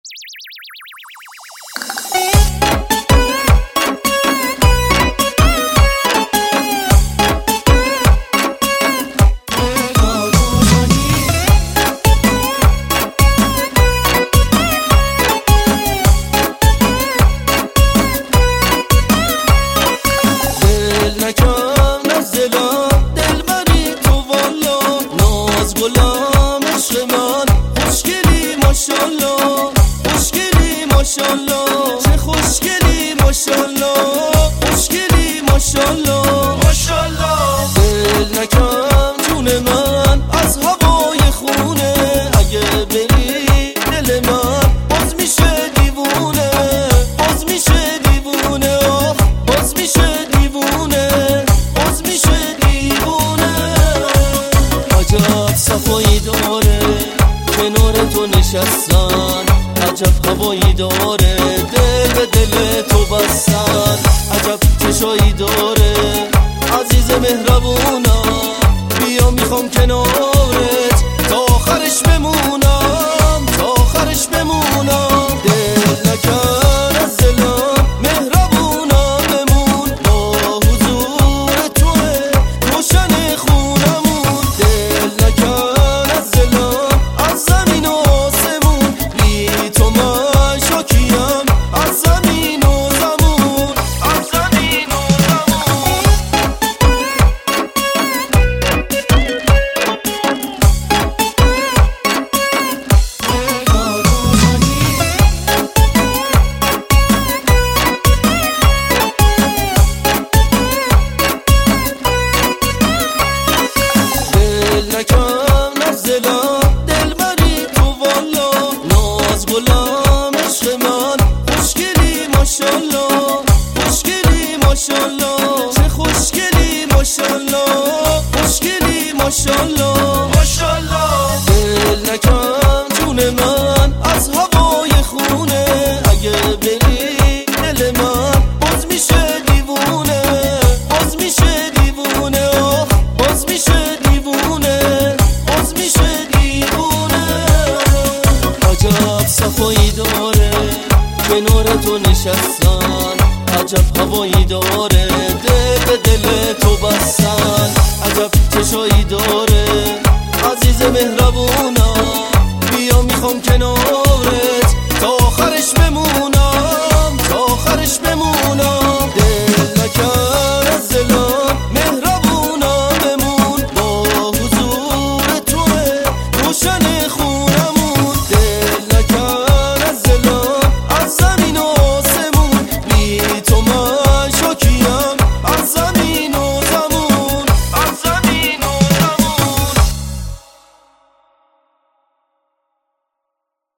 ماشالله چه خوشگلی ماشالله خوشگلی ماشالله ماشالله دل نکن جون من از هوای خونه اگه بری دل من باز میشه دیوونه باز میشه دیوونه باز میشه دیوونه باز میشه دیوونه عجب صفایی داره کنار تو نشستن عجب هوایی داره دل به دل تو بستن عجب چشایی داره عزیز مهربونم بیا میخوام کنارت تا آخرش بمونم تا آخرش بمونم دل نکن از دلم مهربونم بمون با حضور توه روشن خونمون دل نکن از دلم از زمین و آسمون بی تو من شاکیم از زمین و زمون از زمین و زمون دل نکن از دلم دل بری تو والا ناز غلام عشق من خوشگلی ماشالله خوشگلی ماشالله چه خوشگلی ماشالله خوشگلی ماشالله ماشالله دل نکن جون من از هوای خونه اگه بری دل من باز میشه دیوونه باز میشه دیوونه باز میشه دیوونه باز میشه دیوونه عجب صفایی داره کنار تو نشستن عجب هوایی داره دل به دل تو بستن عجب چشایی داره عزیز مهربونم بیا میخوام کنار